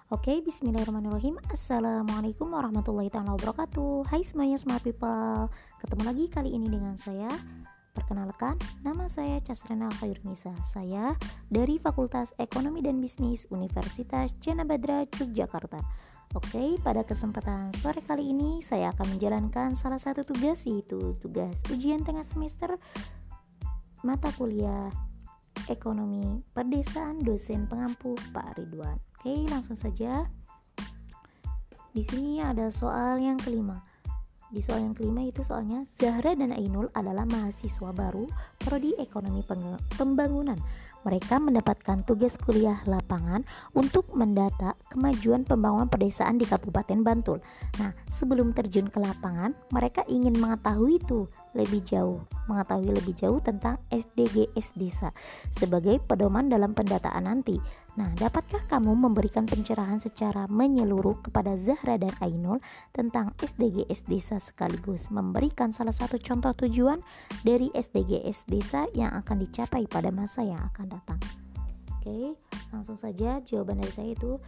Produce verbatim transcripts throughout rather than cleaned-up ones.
Oke, bismillahirrahmanirrahim. Assalamualaikum warahmatullahi taala wabarakatuh. Hai semuanya smart people. Ketemu lagi kali ini dengan saya. Perkenalkan, nama saya Casrena Khairunisa. Saya dari Fakultas Ekonomi dan Bisnis Universitas Jana Badra, Yogyakarta. Oke, pada kesempatan sore kali ini saya akan menjalankan salah satu tugas, yaitu tugas ujian tengah semester mata kuliah Ekonomi Perdesaan dosen pengampu Pak Ridwan. Oke, langsung saja. Di sini ada soal yang kelima. Di soal yang kelima itu soalnya Zahra dan Ainul adalah mahasiswa baru Prodi Ekonomi Pembangunan. Mereka mendapatkan tugas kuliah lapangan untuk mendata kemajuan pembangunan pedesaan di Kabupaten Bantul. Nah, sebelum terjun ke lapangan, mereka ingin mengetahui itu lebih jauh, mengetahui lebih jauh tentang S D G S desa sebagai pedoman dalam pendataan nanti. Nah, dapatkah kamu memberikan pencerahan secara menyeluruh kepada Zahra dan Ainul tentang S D G S desa sekaligus memberikan salah satu contoh tujuan dari S D G S desa yang akan dicapai pada masa yang akan datang? Oke, langsung saja jawaban dari saya itu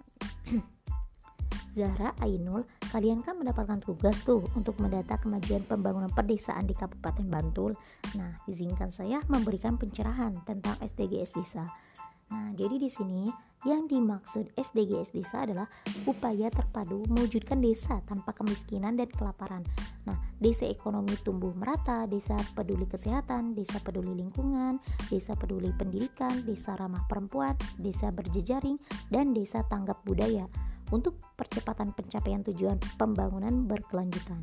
Zahra, Ainul, kalian kan mendapatkan tugas tuh untuk mendata kemajuan pembangunan pedesaan di Kabupaten Bantul. Nah, izinkan saya memberikan pencerahan tentang S D G S desa. Nah, jadi di sini yang dimaksud S D G S desa adalah upaya terpadu mewujudkan desa tanpa kemiskinan dan kelaparan. Nah, desa ekonomi tumbuh merata, desa peduli kesehatan, desa peduli lingkungan, desa peduli pendidikan, desa ramah perempuan, desa berjejaring, dan desa tanggap budaya untuk percepatan pencapaian tujuan pembangunan berkelanjutan.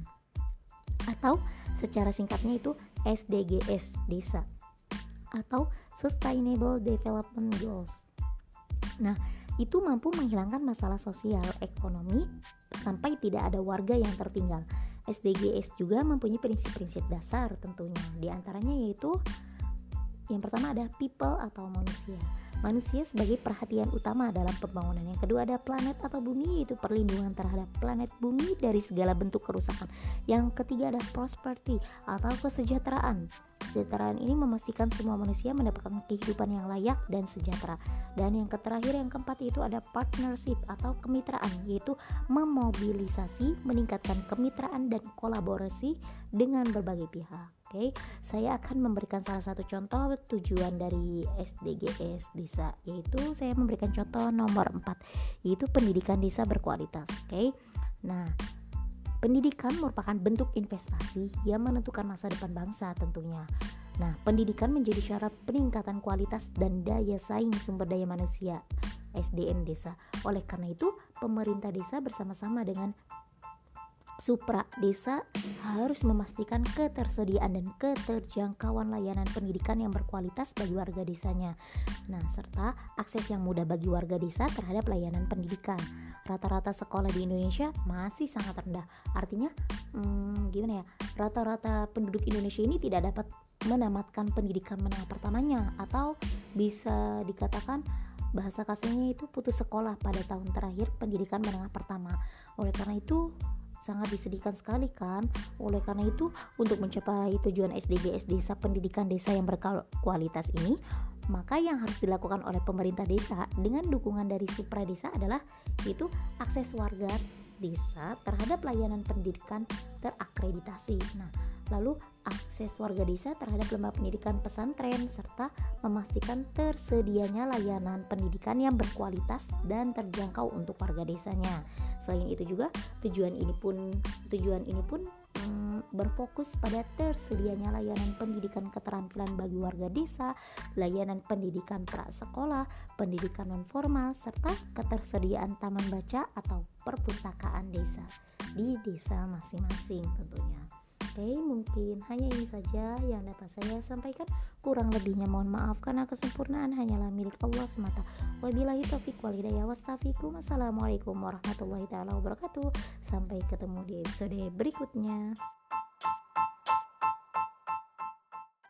Atau secara singkatnya itu S D G S desa atau Sustainable Development Goals. Nah, itu mampu menghilangkan masalah sosial ekonomi sampai tidak ada warga yang tertinggal. S D G S juga mempunyai prinsip-prinsip dasar tentunya. Di antaranya yaitu yang pertama ada people atau manusia. Manusia sebagai perhatian utama dalam pembangunan. Yang kedua ada planet atau bumi, yaitu perlindungan terhadap planet bumi dari segala bentuk kerusakan. Yang ketiga ada prosperity atau kesejahteraan. Kesejahteraan ini memastikan semua manusia mendapatkan kehidupan yang layak dan sejahtera. Dan yang terakhir, yang keempat itu ada partnership atau kemitraan, yaitu memobilisasi, meningkatkan kemitraan dan kolaborasi dengan berbagai pihak. Oke, saya akan memberikan salah satu contoh tujuan dari S D G S desa, yaitu saya memberikan contoh nomor empat, yaitu pendidikan desa berkualitas. Oke. Nah, pendidikan merupakan bentuk investasi yang menentukan masa depan bangsa tentunya. Nah, pendidikan menjadi syarat peningkatan kualitas dan daya saing sumber daya manusia S D M desa. Oleh karena itu, pemerintah desa bersama-sama dengan Supra desa harus memastikan ketersediaan dan keterjangkauan layanan pendidikan yang berkualitas bagi warga desanya. Nah, serta akses yang mudah bagi warga desa terhadap layanan pendidikan. Rata-rata sekolah di Indonesia masih sangat rendah. Artinya, hmm, gimana ya? Rata-rata penduduk Indonesia ini tidak dapat menamatkan pendidikan menengah pertamanya, atau bisa dikatakan bahasa kasarnya itu putus sekolah pada tahun terakhir pendidikan menengah pertama. Oleh karena itu sangat disedihkan sekali kan. Oleh karena itu, untuk mencapai tujuan S D G S desa, pendidikan desa yang berkualitas ini, maka yang harus dilakukan oleh pemerintah desa dengan dukungan dari Supra desa adalah yaitu akses warga desa terhadap layanan pendidikan terakreditasi. Nah, lalu akses warga desa terhadap lembaga pendidikan pesantren, serta memastikan tersedianya layanan pendidikan yang berkualitas dan terjangkau untuk warga desanya. Selain itu juga tujuan ini pun tujuan ini pun hmm, berfokus pada tersedianya layanan pendidikan keterampilan bagi warga desa, layanan pendidikan prasekolah, pendidikan non formal, serta ketersediaan taman baca atau perpustakaan desa di desa masing-masing tentunya. Oke, mungkin hanya ini saja yang dapat saya sampaikan. Kurang lebihnya mohon maaf, karena kesempurnaan hanyalah milik Allah semata. Wabillahi taufiq wal hidayah wastafikum. Assalamualaikum warahmatullahi taala wabarakatuh. Sampai ketemu di episode berikutnya.